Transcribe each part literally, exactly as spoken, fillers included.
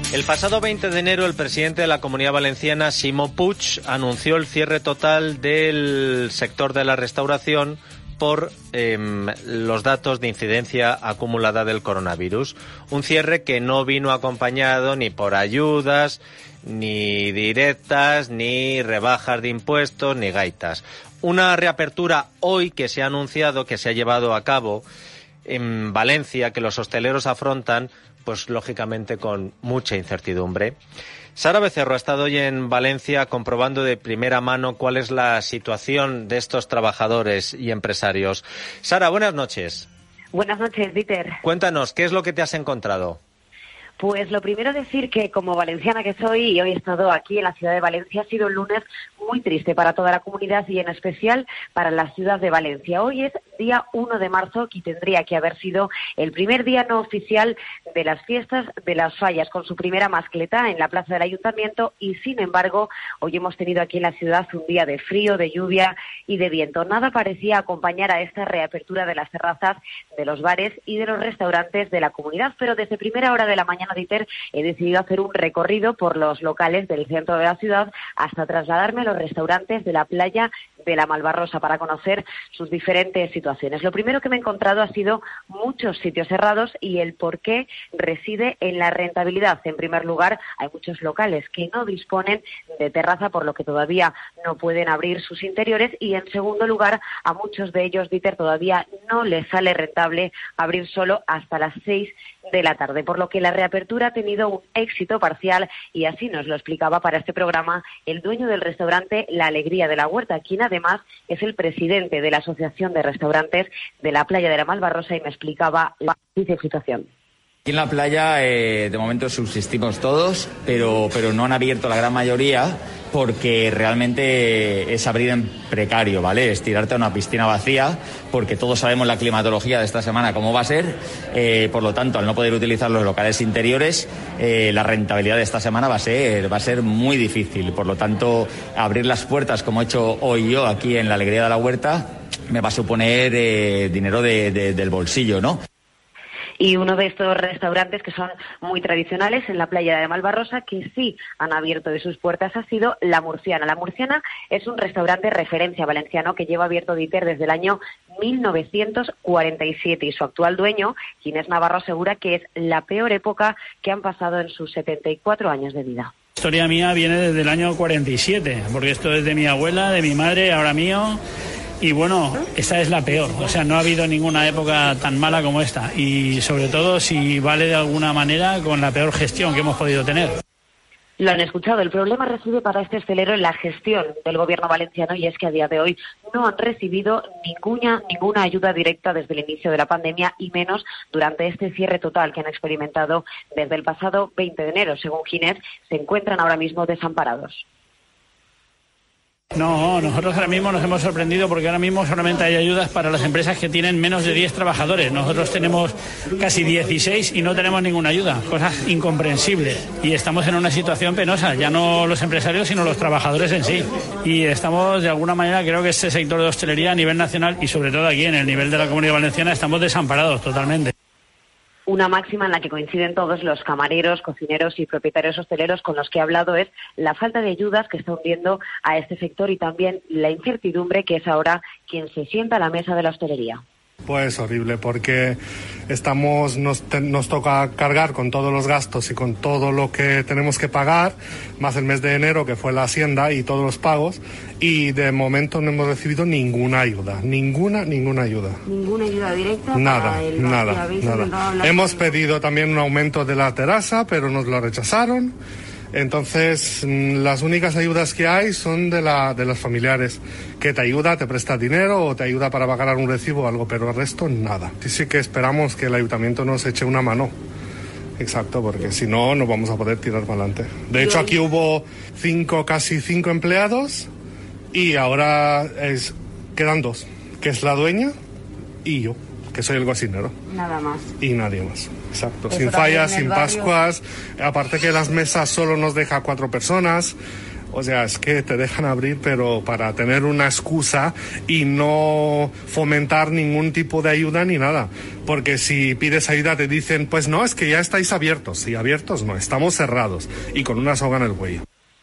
El pasado veinte de enero, el presidente de la Comunidad Valenciana, Ximo Puig, anunció el cierre total del sector de la restauración por eh, los datos de incidencia acumulada del coronavirus. Un cierre que no vino acompañado ni por ayudas, ni directas, ni rebajas de impuestos, ni gaitas. Una reapertura hoy que se ha anunciado, que se ha llevado a cabo en Valencia, que los hosteleros afrontan, pues lógicamente con mucha incertidumbre. Sara Becerro ha estado hoy en Valencia comprobando de primera mano cuál es la situación de estos trabajadores y empresarios. Sara, buenas noches. Buenas noches, Dieter. Cuéntanos, ¿qué es lo que te has encontrado? Pues lo primero decir que como valenciana que soy y hoy he estado aquí en la ciudad de Valencia, ha sido un lunes muy triste para toda la comunidad y en especial para la ciudad de Valencia. Hoy es día uno de marzo y tendría que haber sido el primer día no oficial de las fiestas de las Fallas, con su primera mascleta en la plaza del Ayuntamiento, y sin embargo hoy hemos tenido aquí en la ciudad un día de frío, de lluvia y de viento. Nada parecía acompañar a esta reapertura de las terrazas, de los bares y de los restaurantes de la comunidad, pero desde primera hora de la mañana, Dieter, he decidido hacer un recorrido por los locales del centro de la ciudad hasta trasladarme a los restaurantes de la playa de la Malvarrosa para conocer sus diferentes situaciones. Lo primero que me he encontrado ha sido muchos sitios cerrados y el por qué reside en la rentabilidad. En primer lugar, hay muchos locales que no disponen de terraza, por lo que todavía no pueden abrir sus interiores, y en segundo lugar, a muchos de ellos, Dieter, todavía no les sale rentable abrir solo hasta las seis de la tarde, por lo que la reapertura ha tenido un éxito parcial, y así nos lo explicaba para este programa el dueño del restaurante La Alegría de la Huerta, quien además es el presidente de la Asociación de Restaurantes de la Playa de la Malvarrosa, y me explicaba la situación. Aquí en la playa eh, de momento subsistimos todos, pero, pero no han abierto la gran mayoría porque realmente es abrir en precario, ¿vale? Es tirarte a una piscina vacía, porque todos sabemos la climatología de esta semana cómo va a ser, eh, por lo tanto, al no poder utilizar los locales interiores, eh, la rentabilidad de esta semana va a ser, va a ser muy difícil. Por lo tanto, abrir las puertas, como he hecho hoy yo aquí en La Alegría de la Huerta, me va a suponer eh, dinero de, de, del bolsillo, ¿no? Y uno de estos restaurantes que son muy tradicionales en la playa de Malvarrosa, que sí han abierto de sus puertas, ha sido La Murciana. La Murciana es un restaurante referencia valenciano que lleva abierto, Dieter, desde el año mil novecientos cuarenta y siete, y su actual dueño, Ginés Navarro, asegura que es la peor época que han pasado en sus setenta y cuatro años de vida. La historia mía viene desde el año cuarenta y siete, porque esto es de mi abuela, de mi madre, ahora mío. Y bueno, esta es la peor, o sea, no ha habido ninguna época tan mala como esta, y sobre todo si vale de alguna manera con la peor gestión que hemos podido tener. Lo han escuchado, el problema reside para este hostelero en la gestión del gobierno valenciano, y es que a día de hoy no han recibido ninguna, ninguna ayuda directa desde el inicio de la pandemia, y menos durante este cierre total que han experimentado desde el pasado veinte de enero. Según Ginés, se encuentran ahora mismo desamparados. No, nosotros ahora mismo nos hemos sorprendido porque ahora mismo solamente hay ayudas para las empresas que tienen menos de diez trabajadores. Nosotros tenemos casi dieciséis y no tenemos ninguna ayuda, cosas incomprensibles. Y estamos en una situación penosa, ya no los empresarios sino los trabajadores en sí. Y estamos, de alguna manera, creo que este sector de hostelería a nivel nacional y sobre todo aquí en el nivel de la Comunidad Valenciana estamos desamparados totalmente. Una máxima en la que coinciden todos los camareros, cocineros y propietarios hosteleros con los que he hablado es la falta de ayudas que está hundiendo a este sector, y también la incertidumbre que es ahora quien se sienta a la mesa de la hostelería. Pues horrible, porque estamos nos, te, nos toca cargar con todos los gastos y con todo lo que tenemos que pagar, más el mes de enero que fue la hacienda y todos los pagos, y de momento no hemos recibido ninguna ayuda, ninguna, ninguna ayuda. ¿Ninguna ayuda directa? Nada, para el nada, nada. Hemos pedido también un aumento de la terraza, pero nos lo rechazaron. Entonces, las únicas ayudas que hay son de, la, de los familiares, que te ayuda, te presta dinero o te ayuda para pagar algún recibo o algo, pero el resto nada. Sí, sí que esperamos que el ayuntamiento nos eche una mano. Exacto, porque si no, no vamos a poder tirar para adelante. De hecho, aquí hubo cinco, casi cinco empleados, y ahora es, quedan dos, que es la dueña y yo, que soy el cocinero. Nada más. Y nadie más. Exacto, eso sin fallas, sin barrio. Pascuas, aparte que las mesas solo nos deja cuatro personas, O sea, es que te dejan abrir, pero para tener una excusa y no fomentar ningún tipo de ayuda ni nada. Porque si pides ayuda te dicen, pues no, es que ya estáis abiertos. Sí, abiertos no, estamos cerrados y con una soga en el cuello.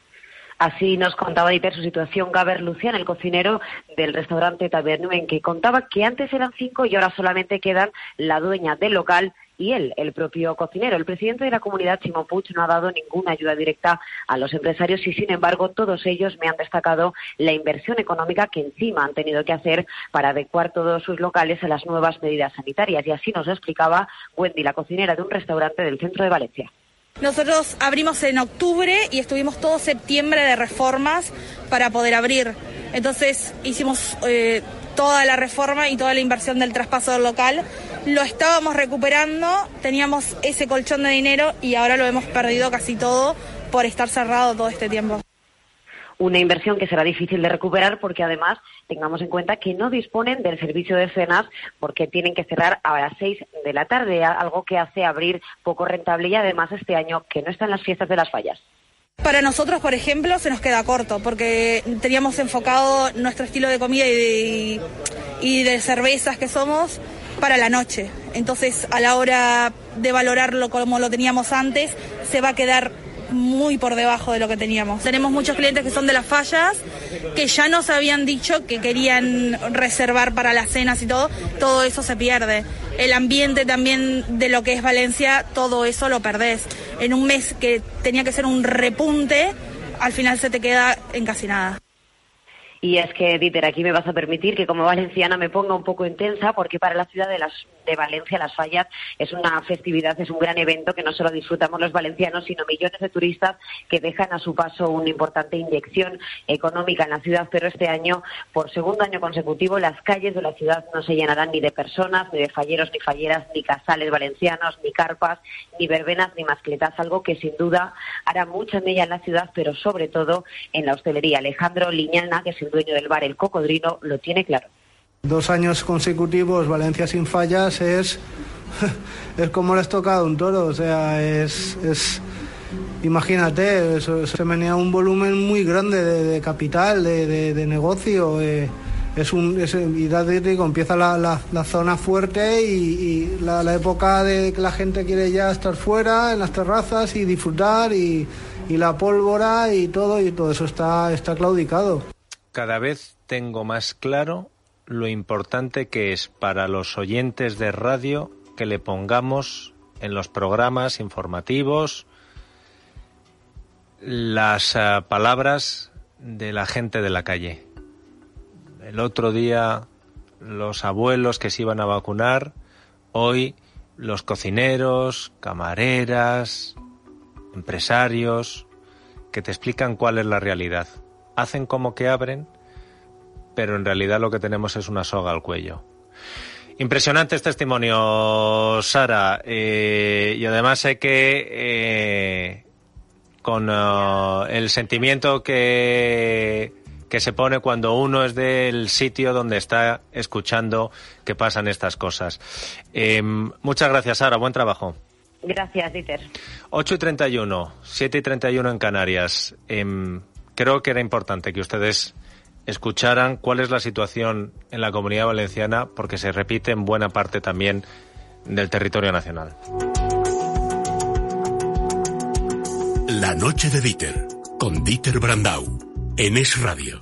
Así nos contaba Dieter su situación Gaber Lucián, el cocinero del restaurante Tabernuen, que contaba que antes eran cinco y ahora solamente quedan la dueña del local y él, el propio cocinero. El presidente de la comunidad, Ximo Puig, no ha dado ninguna ayuda directa a los empresarios y, sin embargo, todos ellos me han destacado la inversión económica que encima han tenido que hacer para adecuar todos sus locales a las nuevas medidas sanitarias. Y así nos lo explicaba Wendy, la cocinera de un restaurante del centro de Valencia. Nosotros abrimos en octubre y estuvimos todo septiembre de reformas para poder abrir. Entonces hicimos eh, toda la reforma y toda la inversión del traspaso del local. Lo estábamos recuperando, teníamos ese colchón de dinero y ahora lo hemos perdido casi todo por estar cerrado todo este tiempo. Una inversión que será difícil de recuperar porque además tengamos en cuenta que no disponen del servicio de cenas porque tienen que cerrar a las seis de la tarde, algo que hace abrir poco rentable y además este año que no están las fiestas de las fallas. Para nosotros, por ejemplo, se nos queda corto porque teníamos enfocado nuestro estilo de comida y de, y de cervezas que somos para la noche. Entonces, a la hora de valorarlo como lo teníamos antes, se va a quedar muy por debajo de lo que teníamos. Tenemos muchos clientes que son de las fallas, que ya nos habían dicho que querían reservar para las cenas y todo, todo eso se pierde. El ambiente también de lo que es Valencia, todo eso lo perdés. En un mes que tenía que ser un repunte, al final se te queda en casi nada. Y es que, Dieter, aquí me vas a permitir que como valenciana me ponga un poco intensa porque para la ciudad de, las, de Valencia las fallas es una festividad, es un gran evento que no solo disfrutamos los valencianos, sino millones de turistas que dejan a su paso una importante inyección económica en la ciudad. Pero este año, por segundo año consecutivo, las calles de la ciudad no se llenarán ni de personas, ni de falleros, ni falleras, ni casales valencianos, ni carpas, ni verbenas, ni mascletas, algo que sin duda hará mucha mella en la ciudad, pero sobre todo en la hostelería. Alejandro Liñana, que es el dueño del bar El Cocodrilo, lo tiene claro. Dos años consecutivos Valencia sin fallas es es como les toca a un toro, o sea, es, es imagínate, eso, se venía un volumen muy grande de, de capital, de, de, de negocio, eh, es un es, y ya te digo, empieza la, la, la zona fuerte y, y la, la época de que la gente quiere ya estar fuera en las terrazas y disfrutar y, y la pólvora y todo y todo eso está está claudicado. Cada vez tengo más claro lo importante que es para los oyentes de radio que le pongamos en los programas informativos las uh, palabras de la gente de la calle. El otro día los abuelos que se iban a vacunar, hoy los cocineros, camareras, empresarios, que te explican cuál es la realidad. Hacen como que abren, pero en realidad lo que tenemos es una soga al cuello. Impresionantes testimonios, Sara, eh, y además sé que eh, con uh, el sentimiento que, que se pone cuando uno es del sitio donde está escuchando que pasan estas cosas. Eh, muchas gracias, Sara, buen trabajo. Gracias, Dieter. ocho y treinta y uno, siete y treinta y uno en Canarias. Eh, Creo que era importante que ustedes escucharan cuál es la situación en la Comunidad Valenciana, porque se repite en buena parte también del territorio nacional. La noche de Dieter, con Dieter Brandau, en Es Radio.